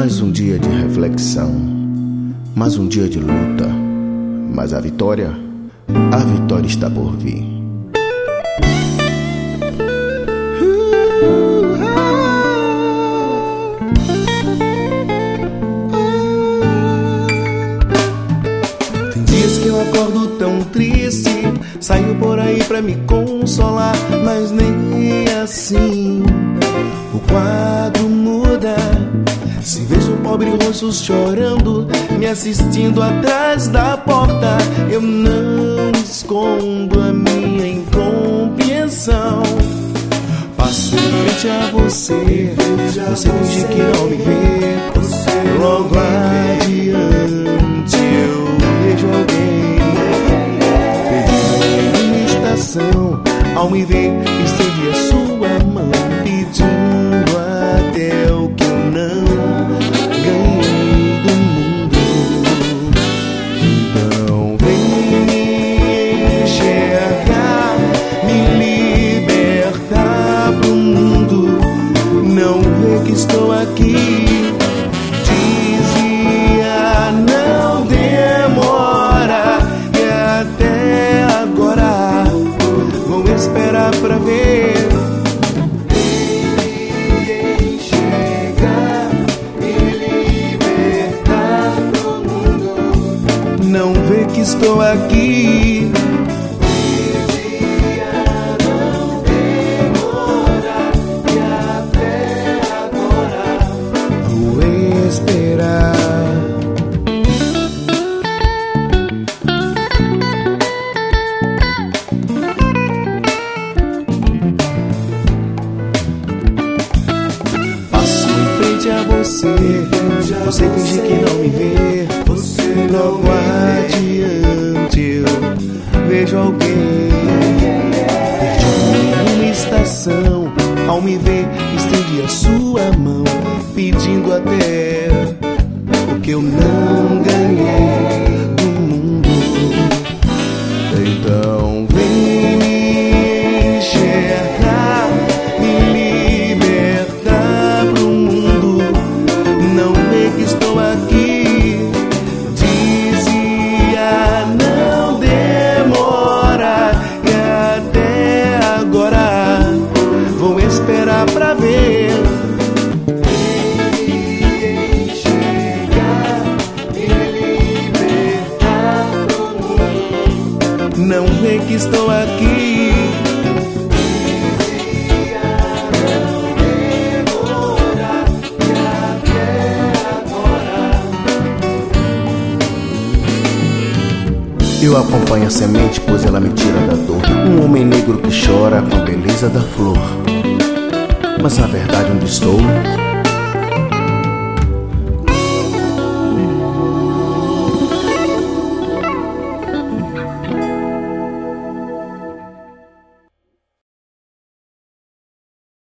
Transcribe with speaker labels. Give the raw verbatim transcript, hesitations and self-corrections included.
Speaker 1: Mais um dia de reflexão, mais um dia de luta, mas a vitória, a vitória está por vir.
Speaker 2: Tem dias que eu acordo tão triste, saio por aí pra me consolar, mas nem assim o quadro muda. Se vejo um pobre rosto chorando, me assistindo atrás da porta, eu não escondo a minha incompreensão. Passo em frente a você, você finge que não me vê. Logo adiante eu vejo alguém perdido em uma estação. Ao me ver, estendi a sua mão, pedindo até o que eu não ganhei do mundo. Então vem me enxergar, me libertar pro mundo. Não vê que estou aqui. Dizia não demora, e até agora vou esperar pra ver. Não vê que estou aqui. Dizia não demora, e até agora vou esperar. Passo em frente a você, você finge que não me vê. Logo adiante eu vejo alguém perdido em uma estação. Ao me ver, estendi a sua mão, pedindo até o que eu não ganhei do mundo. Então vem me enxergar, me libertar pro mundo. Não vê que estou aqui. Esperar pra ver. Me enxergar, me libertar do mundo. Não vê que estou aqui. Dizia não demora, e até agora.
Speaker 1: Eu acompanho a semente, pois ela me tira da dor. Um homem negro que chora com a beleza da flor. Mas na verdade onde estou